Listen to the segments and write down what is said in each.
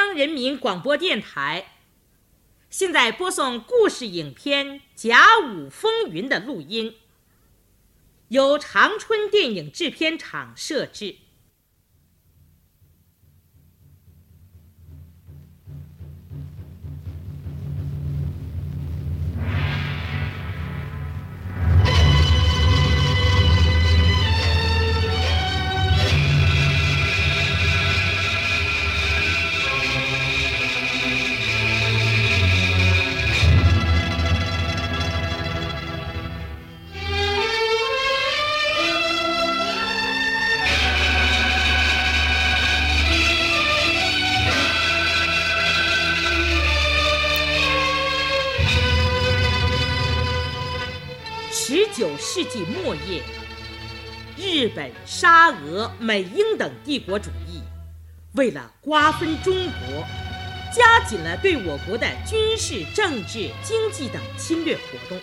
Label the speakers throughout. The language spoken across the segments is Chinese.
Speaker 1: 央人民广播电台。现在播送故事影片《甲午风云》的录音，由长春电影制片厂摄制。19世纪末叶，日本、沙俄、美英等帝国主义为了瓜分中国，加紧了对我国的军事、政治、经济等侵略活动。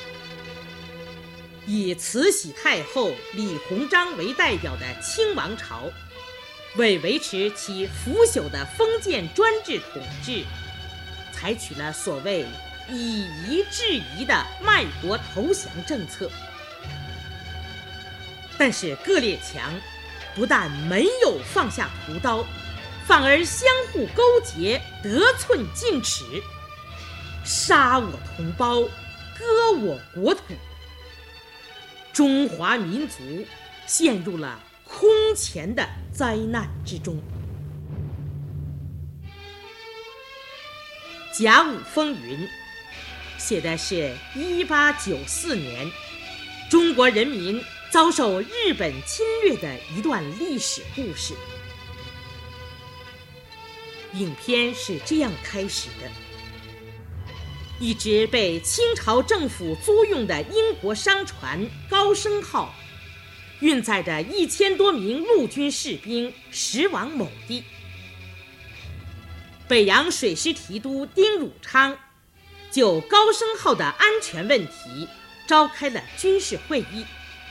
Speaker 1: 以慈禧太后、李鸿章为代表的清王朝，为维持其腐朽的封建专制统治，采取了所谓以夷制夷的卖国投降政策。但是各列强不但没有放下屠刀，反而相互勾结，得寸进尺，杀我同胞，割我国土。中华民族陷入了空前的灾难之中。甲午风云写的是1894年中国人民遭受日本侵略的一段历史故事。影片是这样开始的：一只被清朝政府租用的英国商船高升号，运载着1000多名陆军士兵驶往某地。北洋水师提督丁汝昌就高升号的安全问题召开了军事会议。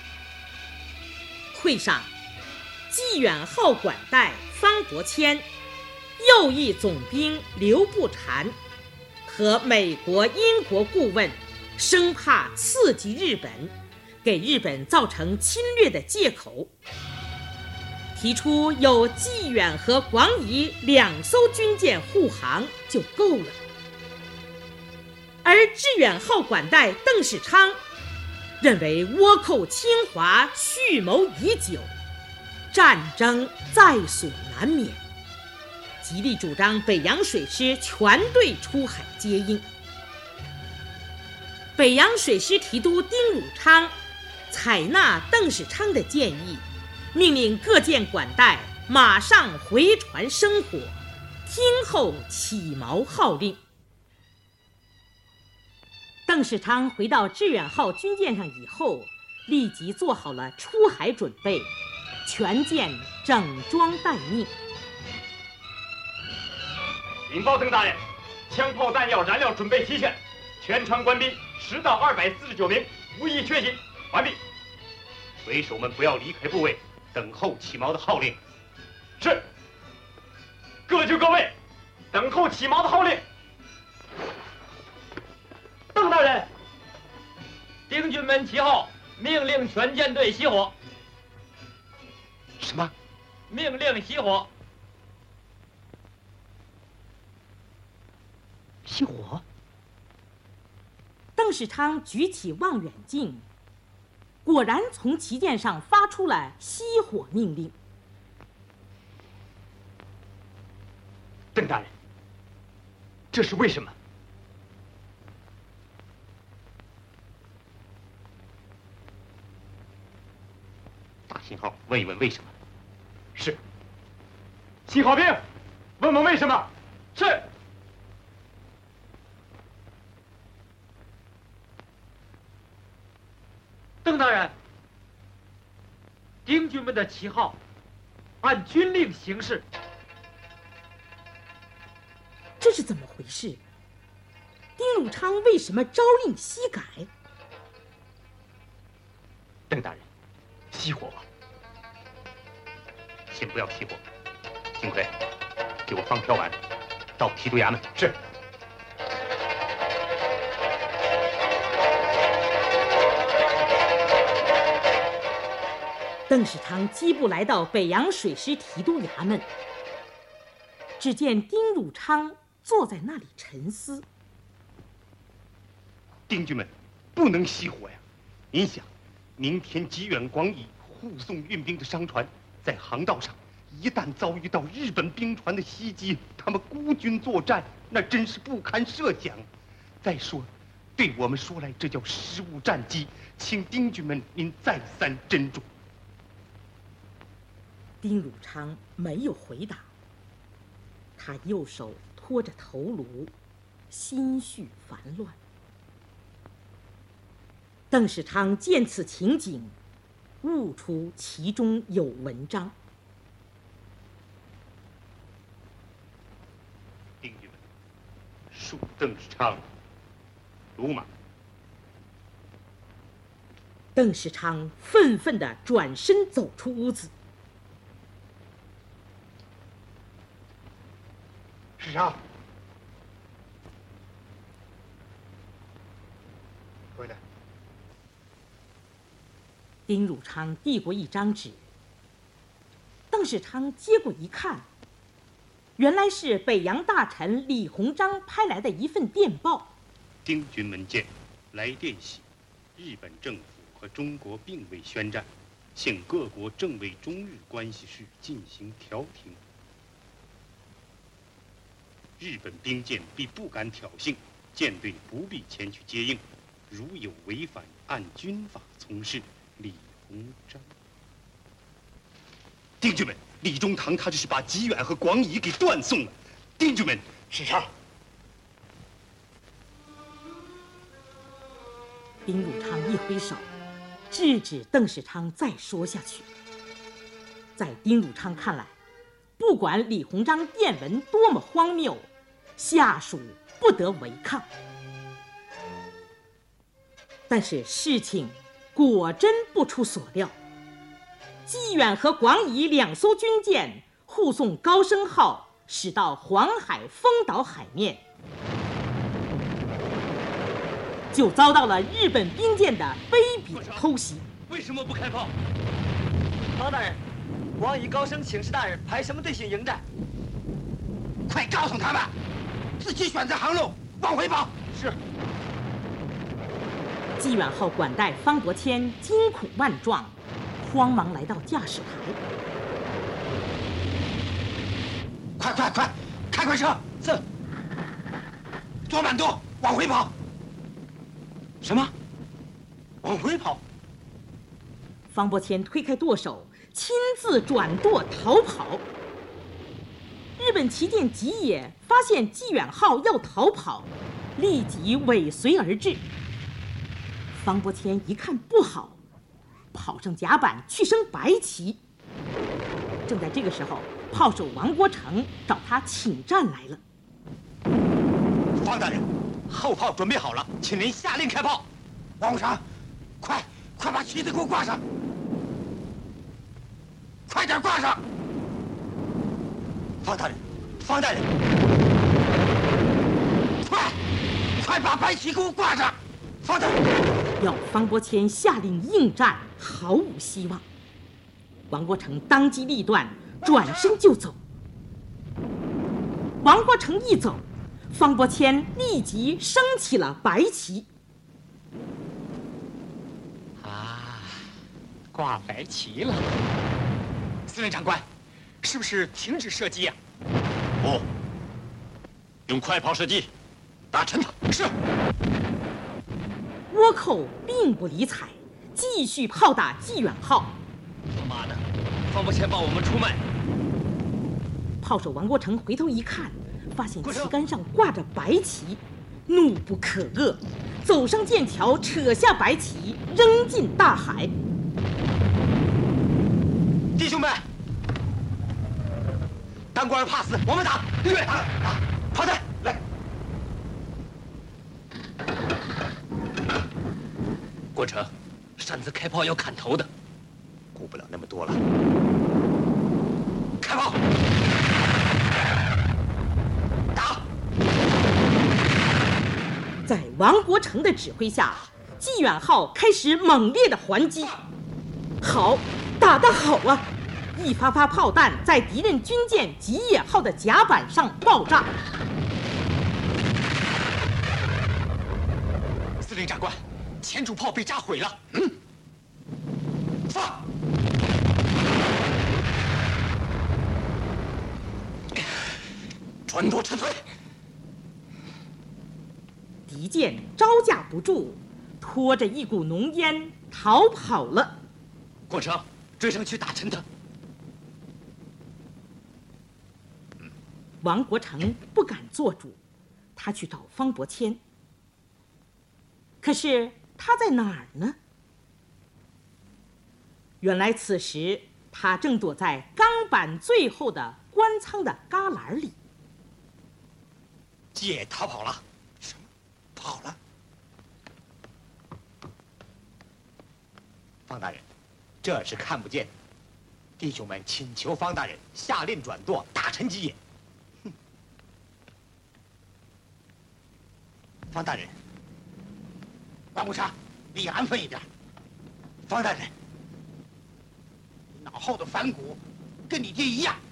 Speaker 1: 会上，济远号管带方伯谦、右翼总兵刘步蟾和美国、英国顾问生怕刺激日本，给日本造成侵略的借口，提出有济远和广乙2艘军舰护航就够了。而致远号管带邓世昌认为倭寇侵华蓄谋已久，战争在所难免，极力主张北洋水师全队出海接应。北洋水师提督丁汝昌采纳邓世昌的建议，命令各舰管带马上回船生火，听候起锚号令。邓世昌回到致远号军舰上以后，立即做好了出海准备，全舰整装待命。
Speaker 2: 禀报邓大人，枪炮弹药燃料准备齐全，全船官兵10到249名，无一缺席。完毕。水手们不要离开部位，等候起锚的号令。是。各就各位，等候起锚的号令。
Speaker 3: 邓大人，丁军门旗号，命令全舰队熄火。
Speaker 2: 什么？
Speaker 3: 命令熄火。
Speaker 2: 熄火？
Speaker 1: 邓世昌举起望远镜，果然从旗舰上发出了熄火命令。
Speaker 2: 邓大人，这是为什么？打信号问一问为什么。是。信号兵，问问为什么。是。
Speaker 3: 邓大人，丁军们的旗号按军令行事。
Speaker 1: 这是怎么回事？丁汝昌为什么朝令夕改？
Speaker 2: 邓大人，熄火吧。先不要熄火，幸亏给我放条丸， 到提督衙门。是。
Speaker 1: 邓世昌疾步来到北洋水师提督衙门，只见丁汝昌坐在那里沉思。
Speaker 2: 丁军们，不能熄火呀！您想，明天济远、广义护送运兵的商船，在航道上一旦遭遇到日本兵船的袭击，他们孤军作战，那真是不堪设想。再说，对我们说来，这叫失误战机，请丁军们您再三斟酌。
Speaker 1: 丁汝昌没有回答，他右手托着头颅，心绪烦乱。邓世昌见此情景，悟出其中有文章。
Speaker 2: 丁军们，恕邓世昌鲁莽。
Speaker 1: 邓世昌愤愤地转身走出屋子。
Speaker 2: 世昌，回来。
Speaker 1: 丁汝昌递过一张纸，邓世昌接过一看，原来是北洋大臣李鸿章拍来的一份电报。
Speaker 2: 丁军门见，来电喜，日本政府和中国并未宣战，请各国正为中日关系事进行调停。日本兵舰必不敢挑衅，舰队不必前去接应。如有违反，按军法从事。李鸿章。丁军们，李中堂他这是把济远和广义给断送了。丁军们，
Speaker 4: 世昌。
Speaker 1: 丁汝昌一挥手，制止邓世昌再说下去。在丁汝昌看来，不管李鸿章电文多么荒谬，下属不得违抗。但是事情果真不出所料，济远和广义两艘军舰护送高升号驶到黄海丰岛海面，就遭到了日本兵舰的卑鄙偷袭。
Speaker 3: 为什么不开炮？方大人，广义高升请示大人排什么队形迎战？
Speaker 4: 快告诉他们，自己选择航路，往回跑。
Speaker 3: 是。
Speaker 1: 济远号管带方伯谦惊恐万状，慌忙来到驾驶台。
Speaker 4: 快，开快车！
Speaker 3: 是。
Speaker 4: 左满舵，往回跑。
Speaker 2: 什么？往回跑？
Speaker 1: 方伯谦推开舵手，亲自转舵逃跑。日本旗舰吉野发现济远号要逃跑，立即尾随而至。方伯谦一看不好，跑上甲板去升白旗。正在这个时候，炮手王国成找他请战来了。
Speaker 4: 方大人，后炮准备好了，请您下令开炮。王国成，快把旗子给我挂上！快点挂上！方大人，快把白旗给我挂上！方大人，
Speaker 1: 要方伯谦下令应战，毫无希望。王国成当机立断，转身就走。王国成一走，方伯谦立即升起了白旗。
Speaker 4: 挂白旗了。司令长官，是不是停止射击啊？
Speaker 2: 不，用快炮射击，打沉它。
Speaker 4: 是。
Speaker 1: 倭寇并不理睬，继续炮打济远号。
Speaker 3: 他妈的，方伯谦帮我们出卖。
Speaker 1: 炮手王国成回头一看，发现旗杆上挂着白旗，怒不可遏，走上剑桥，扯下白旗，扔进大海。
Speaker 4: 弟兄们，当官怕死，我们打！对，打！炮弹来！
Speaker 3: 国成，擅自开炮要砍头的，
Speaker 4: 顾不了那么多了。开炮！打！
Speaker 1: 在王国成的指挥下，济远号开始猛烈的还击。好，打得好啊！一发发炮弹在敌人军舰吉野号的甲板上爆炸。
Speaker 4: 司令长官，前主炮被炸毁了。放！船舵撤退。
Speaker 1: 敌舰招架不住，拖着一股浓烟逃跑了。
Speaker 4: 国成，追上去打沉他。
Speaker 1: 王国成不敢做主，他去找方伯谦。可是他在哪儿呢？原来此时他正躲在钢板最后的官舱的旮旯里。
Speaker 4: 吉野逃跑了？什么？跑了？方大人，这是看不见的。弟兄们请求方大人下令转舵，打沉吉野。方大人，王国成，你安分一点。方大人，你脑后的反骨跟你爹一样。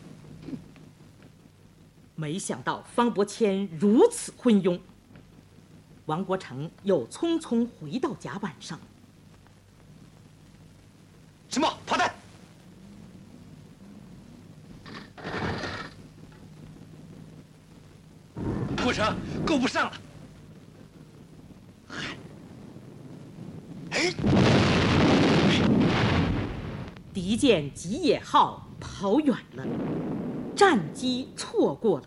Speaker 1: 没想到方伯谦如此昏庸，王国成又匆匆回到甲板上。
Speaker 4: 什么炮弹？国成，够不上了。哎！
Speaker 1: 敌舰吉野号跑远了，战机错过了。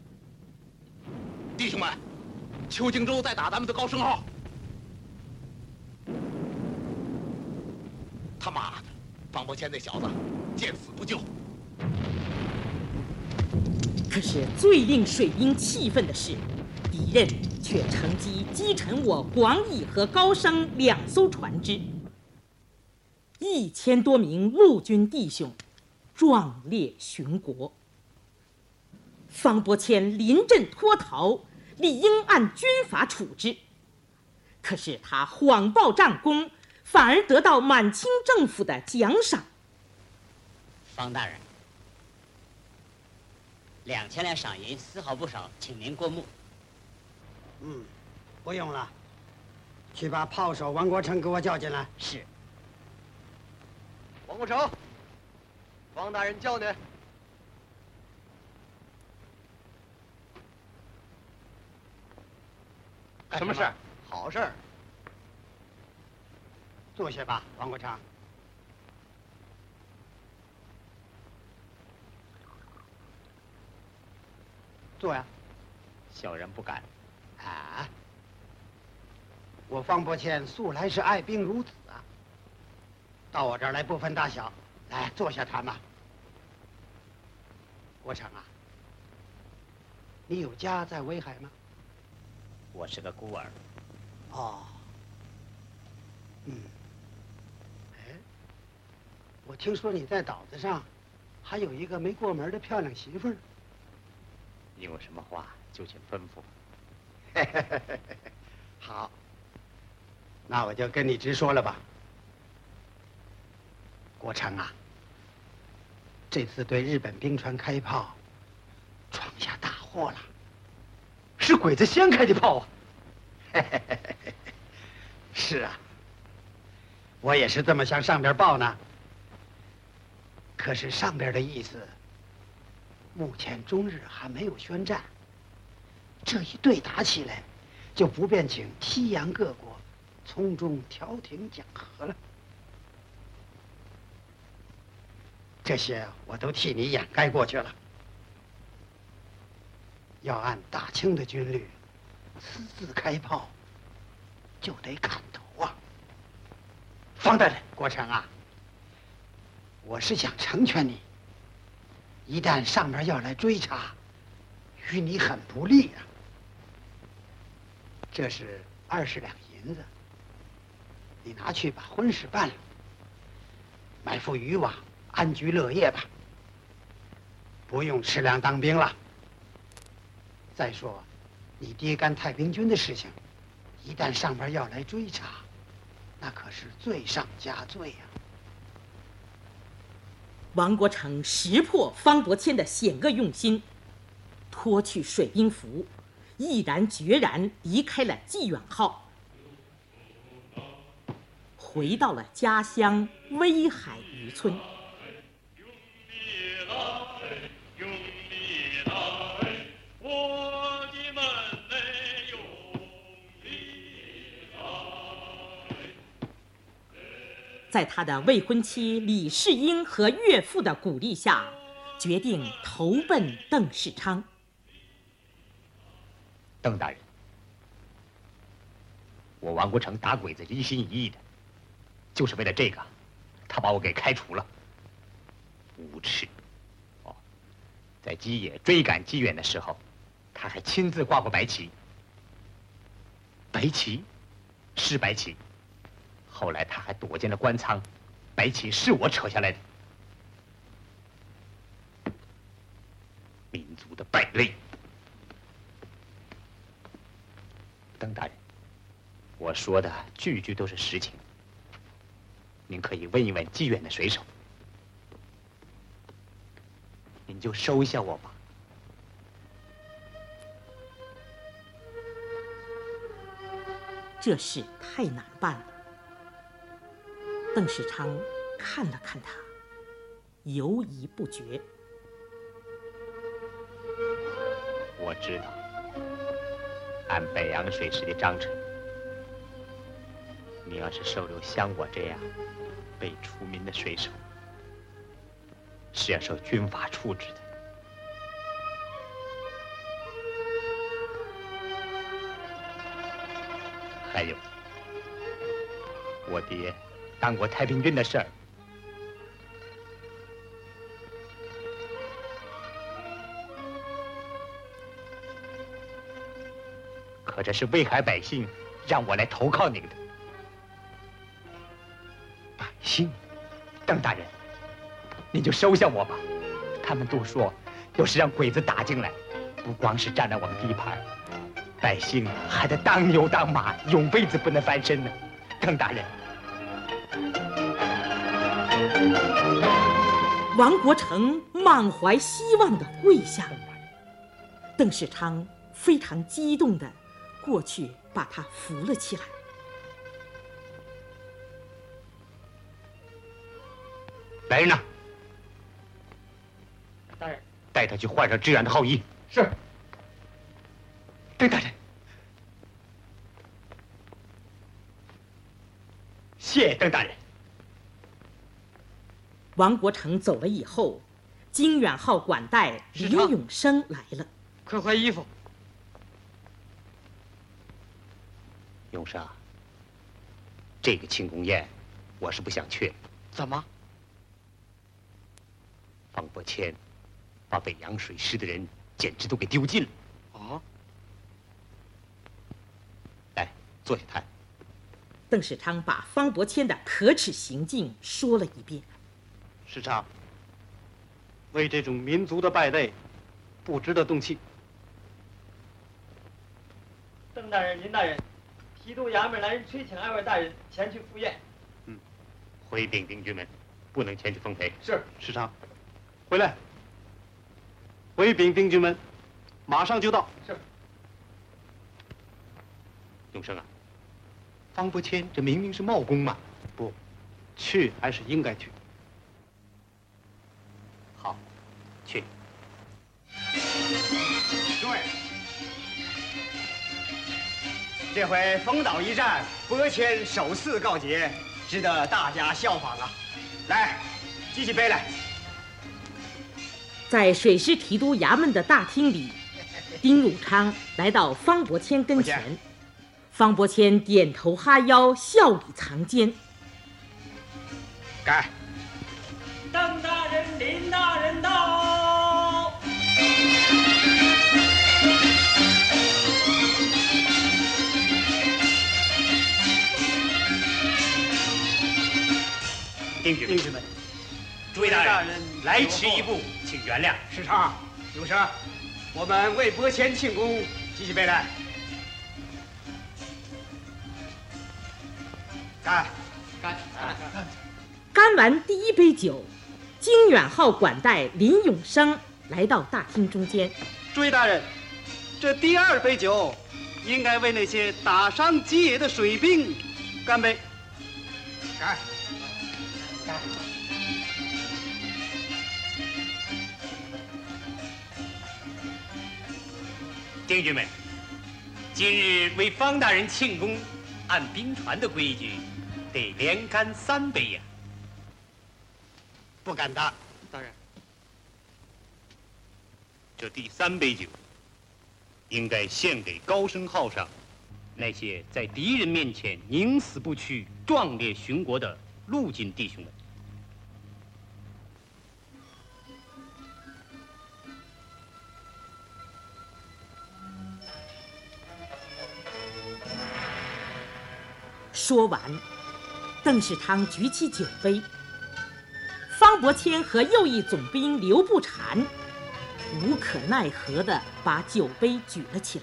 Speaker 4: 弟兄们，邱敬洲在打咱们的高升号。他妈的，方伯谦那小子见死不救。
Speaker 1: 可是最令水兵气愤的是，敌人却乘机击沉我广义和高升2艘船只，1000多名陆军弟兄壮烈殉国。方伯谦临阵脱逃，理应按军法处置，可是他谎报战功，反而得到满清政府的奖赏。
Speaker 5: 方大人，2000两赏银丝毫不少，请您过目。
Speaker 6: 不用了，去把炮手王国成给我叫进来。
Speaker 5: 是。
Speaker 7: 王国成，方大人叫你。
Speaker 6: 什么事？
Speaker 7: 好事儿。
Speaker 6: 坐下吧，王国成。坐呀。
Speaker 5: 小人不敢。
Speaker 6: 啊！我方伯谦素来是爱兵如子啊，到我这儿来不分大小，来坐下谈吧。国成啊，你有家在威海吗？
Speaker 5: 我是个孤儿。
Speaker 6: 哦。哎，我听说你在岛子上还有一个没过门的漂亮媳妇儿。
Speaker 5: 你有什么话就请吩咐。
Speaker 6: 好，那我就跟你直说了吧。国成啊，这次对日本兵船开炮，闯下大祸了。
Speaker 7: 是鬼子先开的炮啊！
Speaker 6: 是啊，我也是这么向上边报呢。可是上边的意思，目前中日还没有宣战。这一对打起来，就不便请西洋各国从中调停讲和了。这些我都替你掩盖过去了。要按大清的军律，私自开炮，就得砍头啊！方大人，国成啊，我是想成全你。一旦上面要来追查，与你很不利啊。这是20两银子，你拿去把婚事办了，买副渔网，安居乐业吧。不用吃粮当兵了。再说，你爹干太平军的事情， 一旦上边要来追查，那可是罪上加罪呀。
Speaker 1: 王国成识破方伯谦的险恶用心，脱去水兵服，毅然决然离开了济远号，回到了家乡威海渔村。在他的未婚妻李世英和岳父的鼓励下，决定投奔邓世昌。
Speaker 5: 邓大人，我王国成打鬼子一心一意的，就是为了这个，他把我给开除了。无耻！哦，在基野追赶济远的时候，他还亲自挂过白旗。白旗，是白旗。后来他还躲进了官仓，白旗是我扯下来的。民族的败类！邓大人，我说的句句都是实情。您可以问一问济远的水手，您就收下我吧。
Speaker 1: 这事太难办了。邓世昌看了看他，犹疑不决。
Speaker 5: 我知道，按北洋水师的章程，你要是收留像我这样被除名的水手，是要受军法处置的。还有，我爹当过太平军的事儿，可这是威海百姓让我来投靠您的。百姓，邓大人，您就收下我吧。他们都说，要是让鬼子打进来，不光是占了我们地盘，百姓还得当牛当马，永辈子不能翻身呢。邓大人。
Speaker 1: 王国成满怀希望地跪下，邓世昌非常激动地过去把他扶了起来。
Speaker 5: 来人呐！
Speaker 3: 大人，
Speaker 5: 带他去换上支援的号衣。
Speaker 3: 是。
Speaker 5: 邓大人，谢邓大人。
Speaker 1: 王国成走了以后，经远号管带李永生来了。
Speaker 3: 快换衣服。
Speaker 5: 永生，这个庆功宴，我是不想去。
Speaker 7: 怎么？
Speaker 5: 方伯谦把北洋水师的人简直都给丢尽了。
Speaker 7: 啊！
Speaker 5: 来，坐下谈。
Speaker 1: 邓世昌把方伯谦的可耻行径说了一遍。
Speaker 7: 师长，为这种民族的败类，不值得动气。
Speaker 3: 邓大人、林大人，提督衙门来人催请二位大人前去赴宴。
Speaker 5: 回禀兵军们，不能前去奉陪。
Speaker 3: 是。
Speaker 7: 师长，回来。回禀兵军们，马上就到。
Speaker 3: 是。
Speaker 5: 永生啊，方伯谦这明明是冒功嘛。
Speaker 7: 不，去还是应该去。
Speaker 5: 好，去。
Speaker 4: 诸位，这回丰岛一战，伯谦首次告捷，值得大家效仿啊！来，举起杯来。
Speaker 1: 在水师提督衙门的大厅里，丁汝昌来到方伯谦跟前，方伯谦点头哈腰，笑里藏奸。
Speaker 4: 该。
Speaker 3: 邓大人、林大人到。
Speaker 5: 兵军们，
Speaker 4: 诸位大人，
Speaker 5: 来迟一步，请原谅。
Speaker 4: 师长、永生，我们为伯谦庆功，举起杯来。 干！
Speaker 1: 干完第一杯酒，经远号管带林永生来到大厅中间。
Speaker 6: 诸位大人，这第二杯酒应该为那些打伤吉野的水兵干杯。
Speaker 4: 干！干！
Speaker 5: 丁军们，今日为方大人庆功，按兵船的规矩，得连干3杯呀。
Speaker 4: 不敢当，
Speaker 6: 大人。
Speaker 5: 这第3杯酒，应该献给高升号上那些在敌人面前宁死不屈、壮烈殉国的陆军弟兄们。
Speaker 1: 说完，邓世昌举起酒杯，方伯谦和右翼总兵刘步蟾无可奈何地把酒杯举了起来。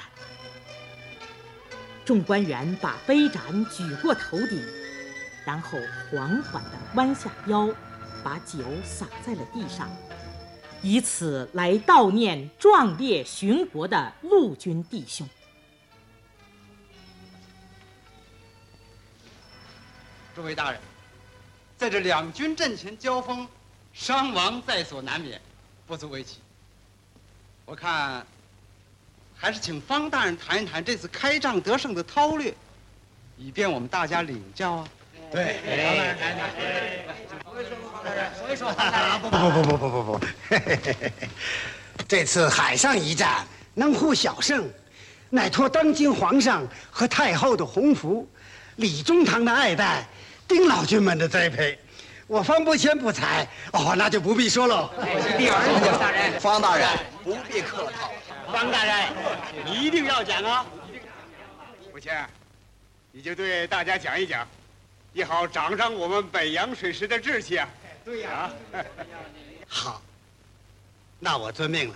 Speaker 1: 众官员把杯盏举过头顶，然后缓缓地弯下腰，把酒洒在了地上，以此来悼念壮烈殉国的陆军弟兄。
Speaker 6: 诸位大人，在这两军阵前交锋，伤亡在所难免，不足为奇。我看，还是请方大人谈一谈这次开仗得胜的韬略，以便我们大家领教啊。
Speaker 4: 对，方大人谈谈。不，这次海上一战能获小胜，乃托当今皇上和太后的洪福，李中堂的爱戴，丁老军们的栽培。我方伯谦不才，那就不必说喽。
Speaker 6: 大人，
Speaker 4: 方大人不必客套。
Speaker 6: 方大人，你一定要讲啊！
Speaker 8: 伯谦，你就对大家讲一讲，也好长长我们北洋水师的志气啊。
Speaker 4: 对呀。好，那我遵命了。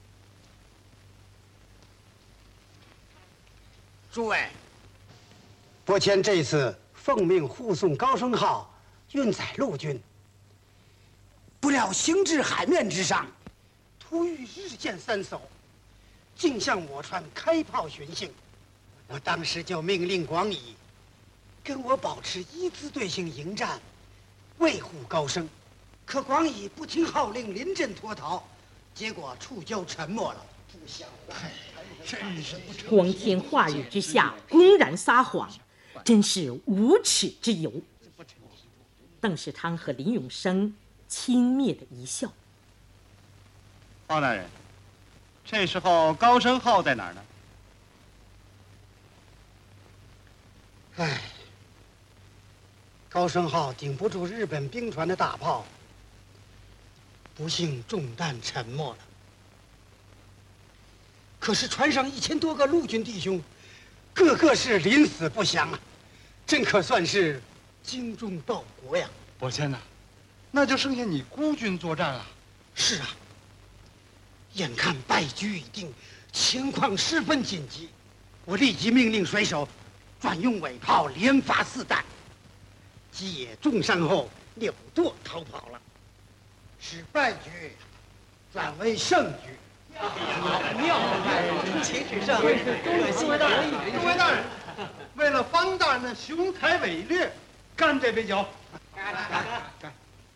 Speaker 4: 诸位，伯谦这次奉命护送高升号运载陆军，不料行至海面之上，突遇日舰3艘，竟向我船开炮巡行。我当时就命令广乙跟我保持一字队形迎战，维护高升。可广乙不听号令，临阵脱逃，结果触礁沉没了。不想真是不成。
Speaker 1: 光天化日之下公然撒谎，真是无耻之尤。邓世昌和林永生轻蔑的一笑。
Speaker 7: 方大人，这时候高升号在哪儿呢？
Speaker 4: 高升号顶不住日本兵船的大炮，不幸中弹沉没了。可是船上1000多个陆军弟兄，个个是临死不降啊，真可算是精忠报国呀！
Speaker 9: 伯谦呐，那就剩下你孤军作战了。
Speaker 4: 是啊，眼看败局已定，情况十分紧急，我立即命令水手转用尾炮连发4弹。吉野重伤后扭舵逃跑了，使败局转为胜局。
Speaker 6: 妙人情取胜，诸位大人，
Speaker 9: 为了方大人的雄才伟略，干这杯酒。干！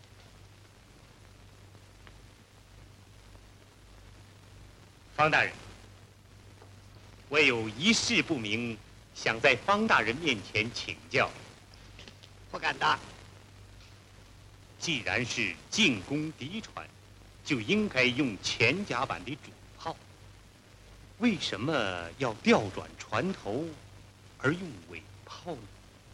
Speaker 5: 方大人，我有一事不明，想在方大人面前请教。
Speaker 4: 不敢当。
Speaker 5: 既然是进攻敌船，就应该用前甲板的主炮，为什么要调转船头而用尾炮呢？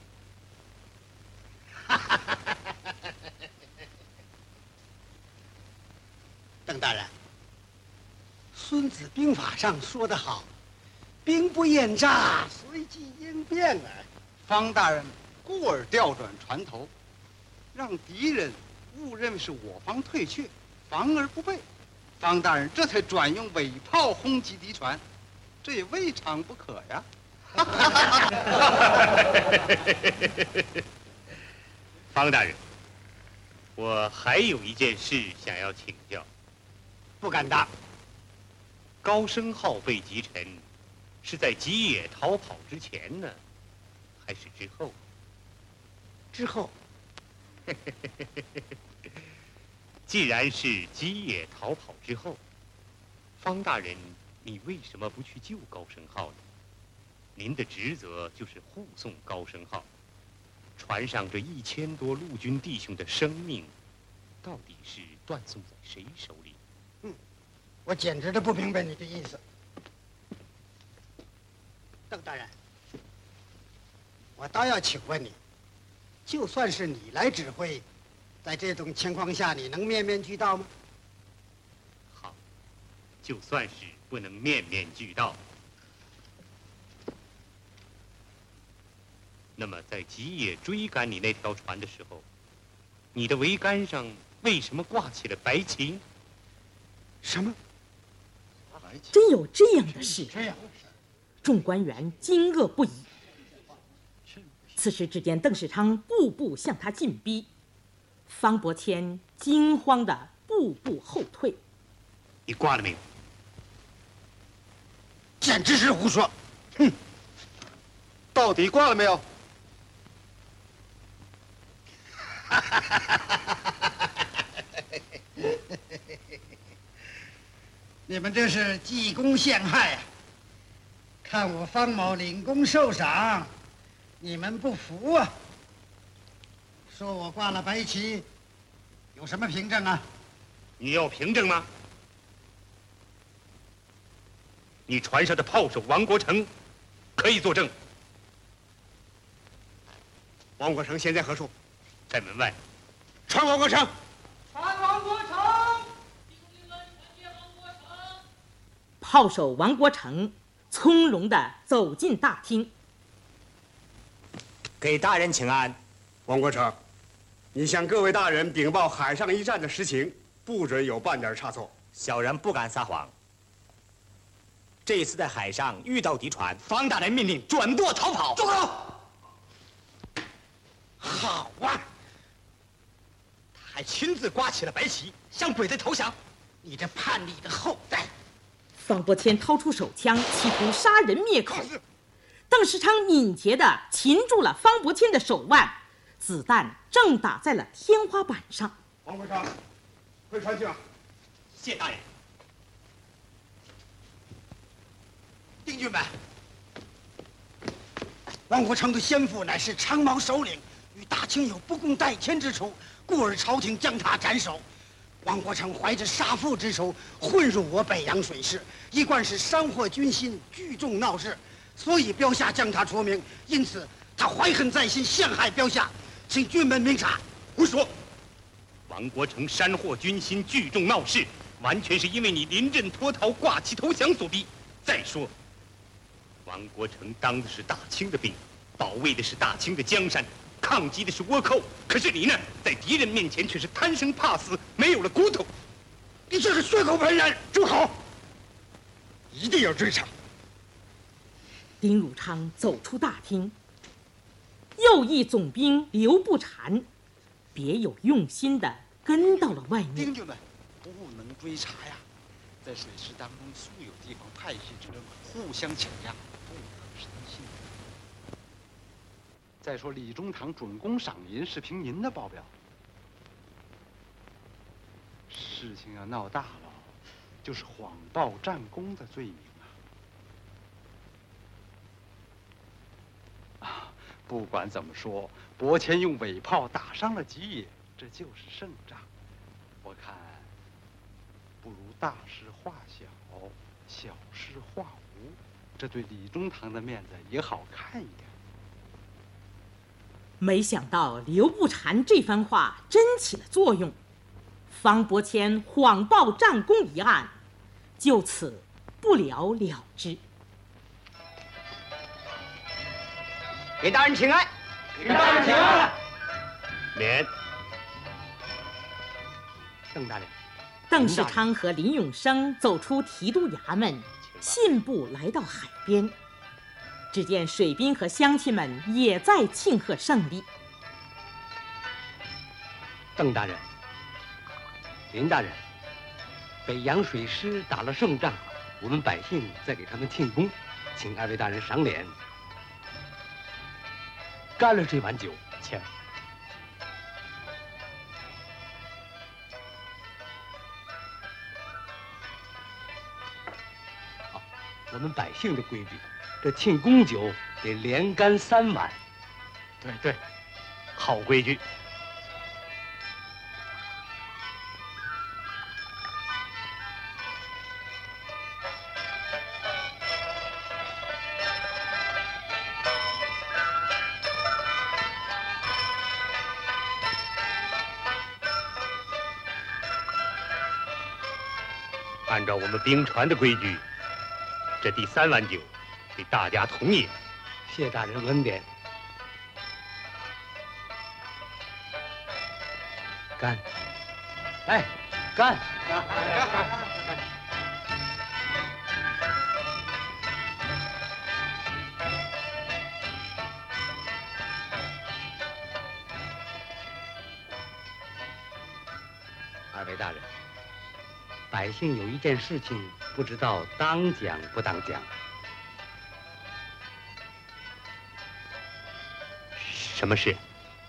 Speaker 4: 邓大人，《孙子兵法》上说得好，兵不厌诈，随机应变啊。
Speaker 6: 方大人故而调转船头，让敌人误认为是我方退却，防而不备。方大人这才转用尾炮轰击敌船，这也未尝不可呀。
Speaker 5: 方大人，我还有一件事想要请教。
Speaker 6: 不敢当。
Speaker 5: 高升号被击沉，是在吉野逃跑之前呢，还是之后？
Speaker 6: 之后。
Speaker 5: 既然是吉野逃跑之后，方大人，你为什么不去救高升号呢？您的职责就是护送高升号，船上这1000多陆军弟兄的生命，到底是断送在谁手里？
Speaker 6: 我简直的不明白你的意思。邓大人，我倒要请问你，就算是你来指挥，在这种情况下，你能面面俱到吗？
Speaker 5: 好，就算是不能面面俱到，那么在吉野追赶你那条船的时候，你的桅杆上为什么挂起了白旗？
Speaker 6: 什么？
Speaker 1: 真有这样的事？众官员惊愕不已。此时只见邓世昌步步向他进逼，方伯谦惊慌地步步后退。
Speaker 5: 你挂了没有？
Speaker 6: 简直是胡说！哼！
Speaker 9: 到底挂了没有？
Speaker 6: 你们这是济公陷害啊！看我方某领功受赏，你们不服啊？说我挂了白旗，有什么凭证啊？
Speaker 5: 你要凭证吗？你船上的炮手王国成可以作证。
Speaker 8: 王国成现在何处？
Speaker 5: 在门外。
Speaker 8: 传王国成。
Speaker 3: 传王国成。
Speaker 1: 炮手王国成从容地走进大厅，
Speaker 10: 给大人请安。
Speaker 8: 王国成，你向各位大人禀报海上一战的实情，不准有半点差错。
Speaker 10: 小人不敢撒谎。这一次在海上遇到敌船，方大人命令转舵逃跑。
Speaker 6: 住口！好啊！
Speaker 10: 他还亲自刮起了白旗，向鬼子投降。
Speaker 6: 你这叛逆的后代！
Speaker 1: 方伯谦掏出手枪，企图杀人灭口。邓世昌敏捷地擒住了方伯谦的手腕，子弹正打在了天花板上。
Speaker 8: 王国成，回船去吧。
Speaker 10: 谢大人。丁俊们，
Speaker 6: 王国成的先父乃是长毛首领，与大清有不共戴天之仇，故而朝廷将他斩首。王国成怀着杀父之仇，混入我北洋水师，一贯是煽惑军心，聚众闹事，所以标下将他除名。因此，他怀恨在心，陷害标下，请军门明察。
Speaker 5: 胡说！王国成煽惑军心，聚众闹事，完全是因为你临阵脱逃、挂旗投降所逼。再说，王国成当的是大清的兵，保卫的是大清的江山。抗击的是倭寇，可是你呢，在敌人面前却是贪生怕死，没有了骨头。
Speaker 6: 你这是血口喷人！
Speaker 8: 住口！一定要追查。
Speaker 1: 丁汝昌走出大厅，右翼总兵刘步蟾别有用心地跟到了外面。
Speaker 9: 丁军们，不能追查呀，在水师当中素有地方派系之争，互相抢压，不可深信。再说李中堂准公赏银是凭您的报表，事情要闹大了，就是谎报战功的罪名啊！不管怎么说，伯谦用尾炮打伤了吉野，这就是胜仗。我看，不如大事化小，小事化无，这对李中堂的面子也好看一点。
Speaker 1: 没想到刘步蟾这番话真起了作用，方伯谦谎报战功一案就此不了了之。
Speaker 10: 给大人请安。
Speaker 3: 给大人请安。
Speaker 5: 免。
Speaker 10: 邓大人。
Speaker 1: 邓世昌和林永生走出提督衙门，信步来到海边。只见水兵和乡亲们也在庆贺胜利。
Speaker 11: 邓大人、林大人，北洋水师打了胜仗，我们百姓在给他们庆功，请二位大人赏脸。干了这碗酒，请。好，我们百姓的规矩，这庆功酒得连干3碗。
Speaker 5: 对对，好规矩。按照我们兵船的规矩，这第3碗酒得大家同饮。
Speaker 11: 谢大人恩典。干！哎，干！二位大人，百姓有一件事情，不知道当讲不当讲。
Speaker 5: 什么事？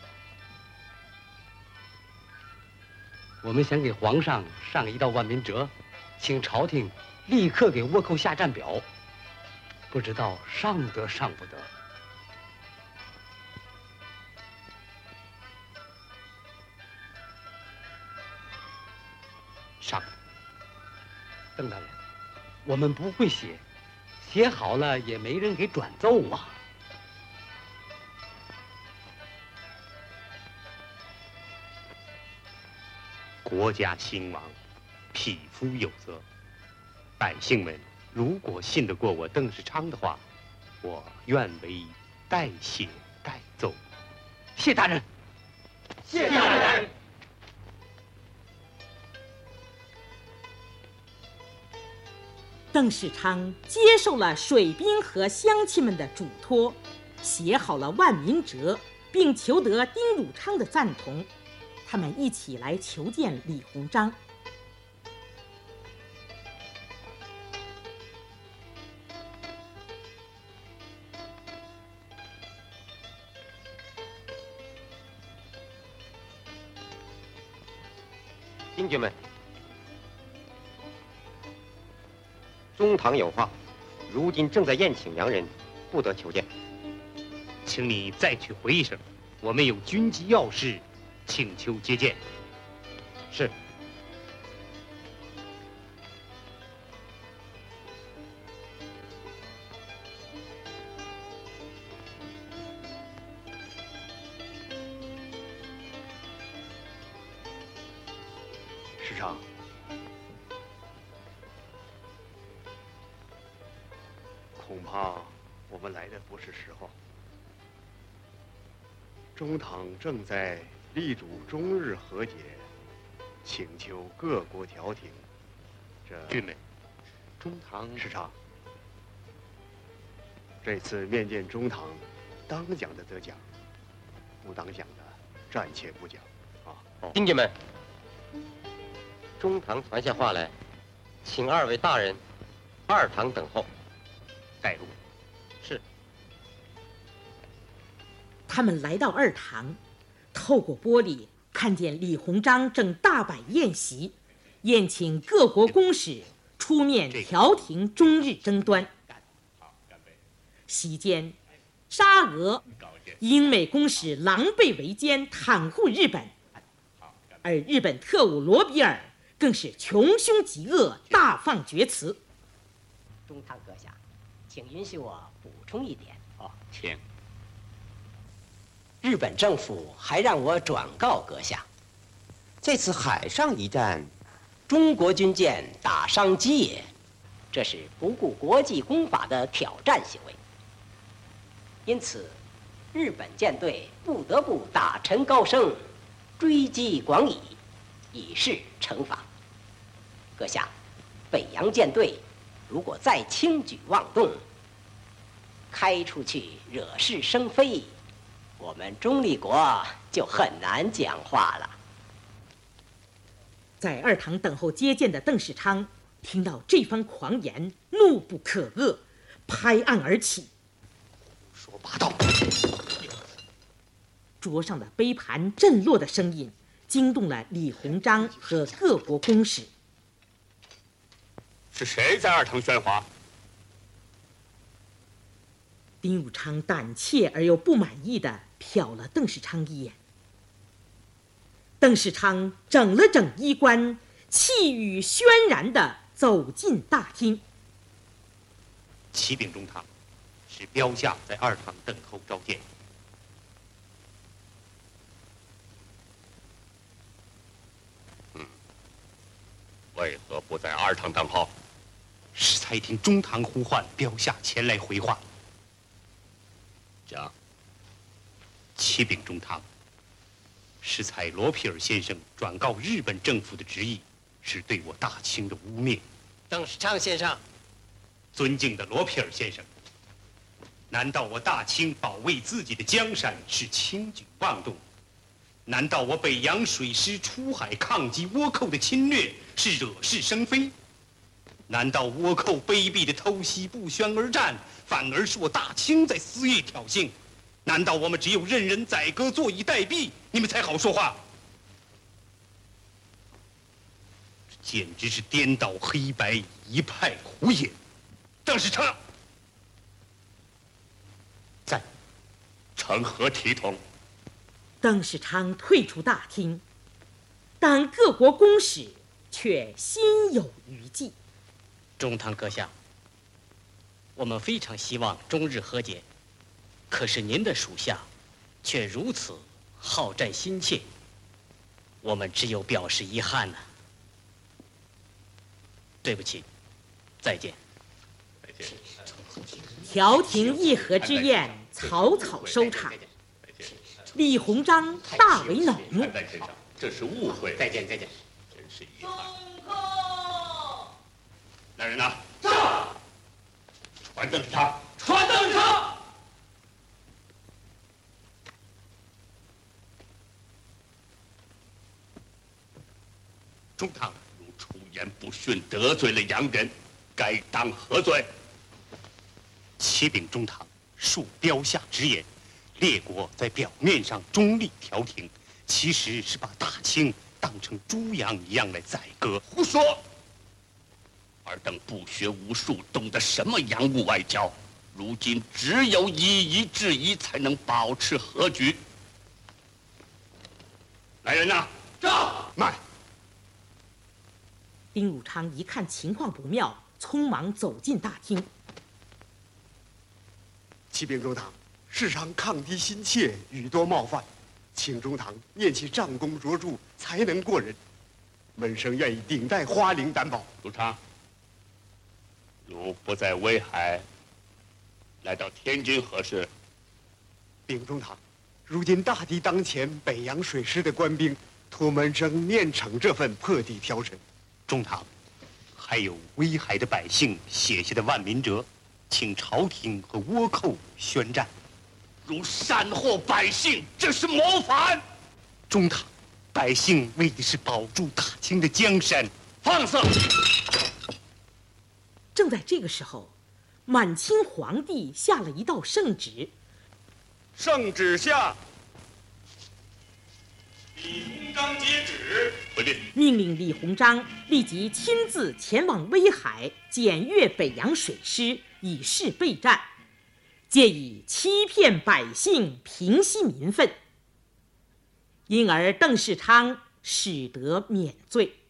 Speaker 11: 我们想给皇上上一道万民折，请朝廷立刻给倭寇下战表，不知道上得上不得。
Speaker 5: 上。
Speaker 11: 邓大人，我们不会写，写好了也没人给转奏啊。
Speaker 5: 国家兴亡，匹夫有责。百姓们如果信得过我邓世昌的话，我愿为代写代奏。
Speaker 11: 谢大人，
Speaker 3: 谢大人。
Speaker 1: 邓世昌接受了水兵和乡亲们的嘱托，写好了万民折，并求得丁汝昌的赞同。他们一起来求见李鸿章。
Speaker 12: 英俊们，中堂有话，如今正在宴请洋人，不得求见。
Speaker 5: 请你再去回一声，我们有军机要事，请求接见。
Speaker 12: 是。
Speaker 7: 师长，恐怕我们来的不是时候。中堂正在力主中日和解，请求各国调停。
Speaker 5: 俊们，中堂
Speaker 7: 师长，这次面见中堂，当讲的得讲，不当讲的暂且不讲。
Speaker 12: 英俊们，中堂传下话来，请二位大人二堂等候。
Speaker 5: 带路。
Speaker 12: 是。
Speaker 1: 他们来到二堂，透过玻璃看见李鸿章正大摆宴席，宴请各国公使出面调停中日争端。席间，沙俄、英美公使狼狈为奸，袒护日本，而日本特务罗比尔更是穷凶极恶，大放厥词。
Speaker 13: 中堂阁下，请允许我补充一点。
Speaker 5: 请。
Speaker 13: 日本政府还让我转告阁下，这次海上一战，中国军舰打伤基野，这是不顾国际公法的挑战行为。因此，日本舰队不得不打沉高升，追击广乙，以示惩罚。阁下，北洋舰队如果再轻举妄动，开出去惹是生非，我们中立国就很难讲话了。
Speaker 1: 在二堂等候接见的邓世昌听到这番狂言，怒不可遏，拍案而起，
Speaker 5: 说八道。
Speaker 1: 桌上的杯盘震落的声音惊动了李鸿章和各国公使。
Speaker 2: 是谁在二堂喧哗？
Speaker 1: 丁汝昌胆怯而又不满意地瞟了邓世昌一眼。邓世昌整了整衣冠，气宇轩然地走进大厅。
Speaker 5: 启禀中堂，是标下在二堂等候召见。
Speaker 2: 为何不在二堂等候？
Speaker 5: 是才听中堂呼唤，标下前来回话。
Speaker 2: 讲。
Speaker 5: 启禀中堂，是才罗皮尔先生转告日本政府的旨意，是对我大清的污蔑。
Speaker 13: 邓世昌先生，
Speaker 5: 尊敬的罗皮尔先生，难道我大清保卫自己的江山是轻举妄动？难道我北洋水师出海抗击倭寇的侵略是惹是生非？难道倭寇卑鄙的偷袭不宣而战，反而是我大清在肆意挑衅？难道我们只有任人宰割，坐以待毙，你们才好说话？这简直是颠倒黑白，一派胡言！邓世昌，
Speaker 2: 在，成何体统？
Speaker 1: 邓世昌退出大厅，但各国公使却心有余悸。
Speaker 11: 中堂阁下，我们非常希望中日和解，可是您的属下却如此好战心切，我们只有表示遗憾了。对不起，再见。
Speaker 2: 再见。
Speaker 1: 调停议和之宴草草收场。李鸿章大为恼怒。
Speaker 2: 在身上，这是误会。
Speaker 5: 再见，再见。
Speaker 2: 真是遗憾。
Speaker 5: 来人呐！
Speaker 2: 上！传邓世昌。
Speaker 3: 传邓世昌！
Speaker 2: 中堂如出言不逊，得罪了洋人，该当何罪？
Speaker 5: 启禀中堂，恕标下直言，列国在表面上中立调停，其实是把大清当成猪羊一样来宰割。
Speaker 2: 胡说！尔等不学无术，懂得什么洋务外交？如今只有以夷制夷，才能保持和局。来人呐！
Speaker 3: 上！
Speaker 2: 慢！
Speaker 1: 丁汝昌一看情况不妙，匆忙走进大厅。
Speaker 8: 启禀中堂，世昌抗敌心切，语多冒犯，请中堂念其战功卓著，才能过人。门生愿意顶戴花翎担保。
Speaker 2: 朱昌，如不在威海，来到天津何事？
Speaker 8: 禀中堂，如今大敌当前，北洋水师的官兵托门生念惩这份破敌条陈。
Speaker 5: 中堂，还有威海的百姓写下的万民折，请朝廷和倭寇宣战。
Speaker 2: 如煽惑百姓，这是谋反。
Speaker 5: 中堂，百姓为的是保住大清的江山。
Speaker 2: 放肆！
Speaker 1: 正在这个时候，满清皇帝下了一道圣旨。
Speaker 2: 圣旨下，李鸿章接旨，回令
Speaker 1: 命令李鸿章立即亲自前往威海检阅北洋水师，以示备战，借以欺骗百姓，平息民愤。因而邓世昌使得免罪。